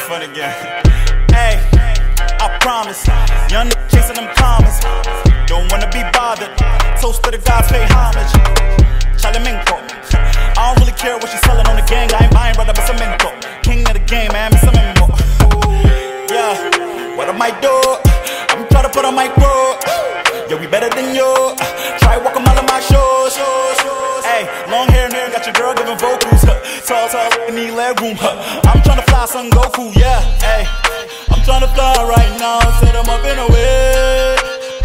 fun again. Hey, I promise. Young chasing them commas. Don't wanna be bothered. Toast to the gods, pay homage. Chalemenco. I don't really care what she's selling on the gang. I ain't buying brother, but cemento. King of the game, man, me some more. Yeah, what I might do, I'm trying to put on my quote. Yeah, we better than you. Try walk a mile on my shows. Hey, long hair, got your girl giving vocals. Tall, need leg room. I'm trying to fly Son Goku, yeah. Hey, I'm trying to fly right now. Set them up in a way.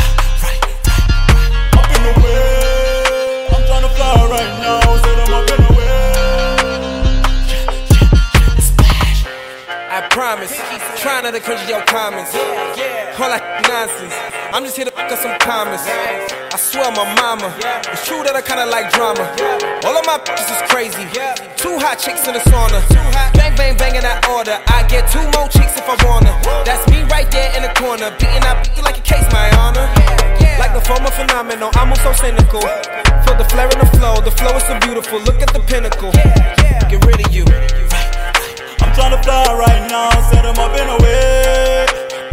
Up in the way. I'm trying to fly right now. Set them up in a way. I promise, try not to cringe your comments. All that nonsense, I'm just here to fuck up some comments. I swear my mama, it's true that I kinda like drama. All of my bitches is crazy, 2 hot chicks in the sauna. Bang, bang, bang in that order, I get 2 more chicks if I wanna. That's me right there in the corner, beating up like a case, my honor. Like the former phenomenal, I'm so cynical. Feel the flare and the flow is so beautiful, look at the pinnacle. Get rid of you. I'm trying to fly right now, set them up in a way.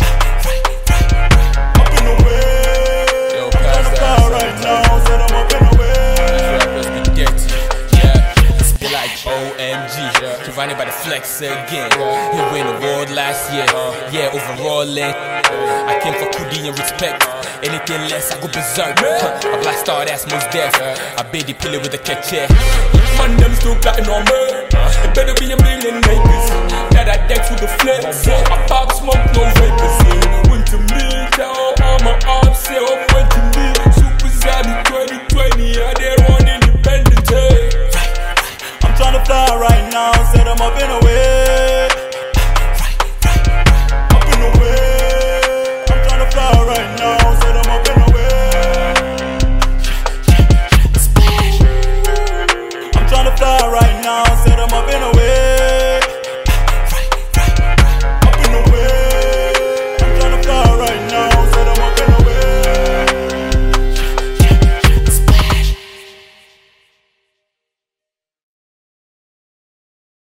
Up in the way. I'm trying to fly right now, set them up in a way. They like OMG, surrounded by the flex again. He win the award last year, yeah, overall I came for Kudi and respect. Anything less, I go berserk. I blast star, that's most deaf. I bait the pillar with a catcher. Man, them still plotting on me. It better be a million acres. That I deck with the flex. I pop smoke, no vapors. Went to me, down on my arms, say up, went to me. Super Zabi 2020, I there on independent. I'm trying to fly right now, set them up in a way.